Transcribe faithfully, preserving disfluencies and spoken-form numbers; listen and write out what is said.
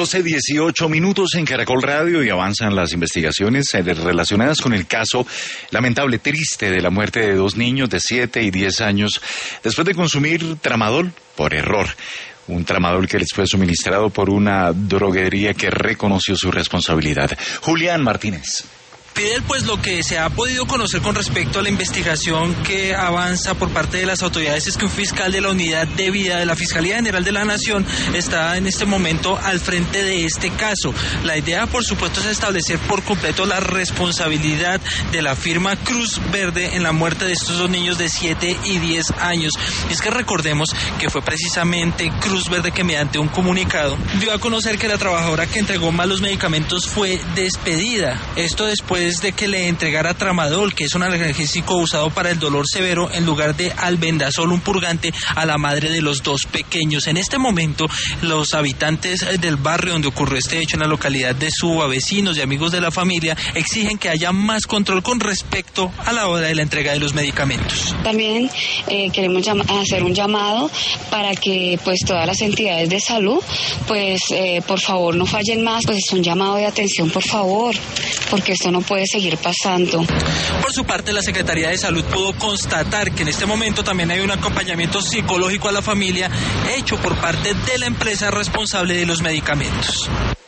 doce dieciocho minutos en Caracol Radio y avanzan las investigaciones relacionadas con el caso lamentable, triste, de la muerte de dos niños de siete y diez años después de consumir tramadol por error. Un tramadol que les fue suministrado por una droguería que reconoció su responsabilidad. Julián Martínez. Fidel, pues lo que se ha podido conocer con respecto a la investigación que avanza por parte de las autoridades es que un fiscal de la Unidad de Vida de la Fiscalía General de la Nación está en este momento al frente de este caso. La idea, por supuesto, es establecer por completo la responsabilidad de la firma Cruz Verde en la muerte de estos dos niños de siete y diez años. Y es que recordemos que fue precisamente Cruz Verde que mediante un comunicado dio a conocer que la trabajadora que entregó mal los medicamentos fue despedida. Esto después de que le entregara tramadol, que es un analgésico usado para el dolor severo, en lugar de albendazol, un purgante, a la madre de los dos pequeños. En este momento, los habitantes del barrio donde ocurrió este hecho, en la localidad de Suba, vecinos y amigos de la familia, exigen que haya más control con respecto a la hora de la entrega de los medicamentos. También eh, queremos hacer un llamado para que pues todas las entidades de salud, pues eh, por favor no fallen más, pues un llamado de atención, por favor, porque esto no puede puede seguir pasando. Por su parte, la Secretaría de Salud pudo constatar que en este momento también hay un acompañamiento psicológico a la familia hecho por parte de la empresa responsable de los medicamentos.